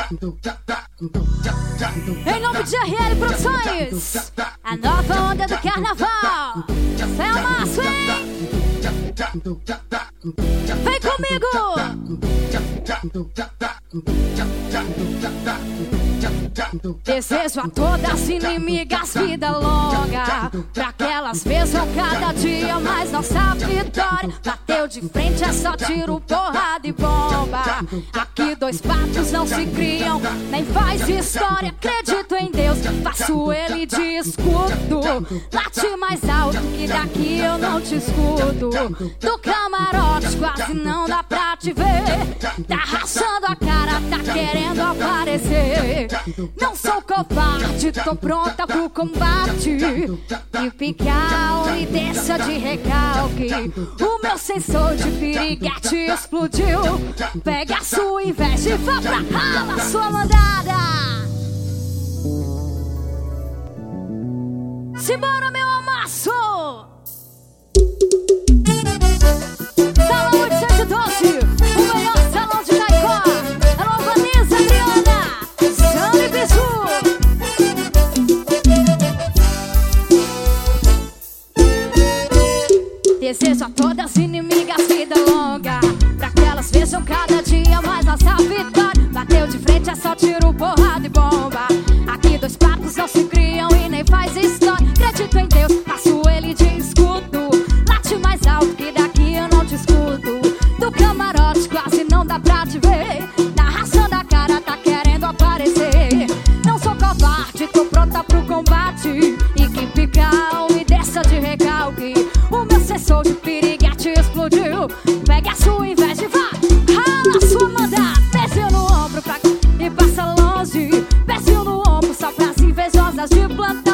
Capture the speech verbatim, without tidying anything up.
Em nome de R L Produções, a nova onda do carnaval. É o Márcio, hein? Vem comigo! Desejo a todas inimigas vida longa, pra que elas vejam cada dia mais nossa vitória. Bateu de frente é só tiro, porrada e bomba. Aqui dois patos não se criam, nem faz história. Acredito em Deus, faço ele de escudo. Late mais alto que daqui eu não te escudo. Do camarote quase não dá pra te ver. Tá rachando a cara, tá querendo aparecer. Não sou covarde, tô pronta pro combate. E pical e deixa de recalque. O meu sensor de piriguete explodiu. Pega a sua inveja e vá pra rala, sua mandada. Simbora, meu amasso! Salão oitocentos e doze, o melhor salão de Caicó. Alô, Vanessa, Adriana, Sandra e Bisu. Desejo a todas inimigas vida longa, pra que elas vejam cada dia mais nossa vitória. Bateu de frente é só tiro, porrada e bomba. Aqui dois patos não se criam e nem faz história. Acredito em Deus, faço ele de escudo. Late mais alto que daqui eu não te escuto. Do camarote quase não dá pra te ver. Tá rachando a cara, tá querendo aparecer. Não sou covarde, tô pronta pro combate. Equipe calma e deixa de recalque. O meu sensor de piriguete explodiu. Pega a sua inveja e vai, rala sua mandada. Pezinho no ombro pra cá e passa longe. Pezinho no ombro só pras invejosas de plantão.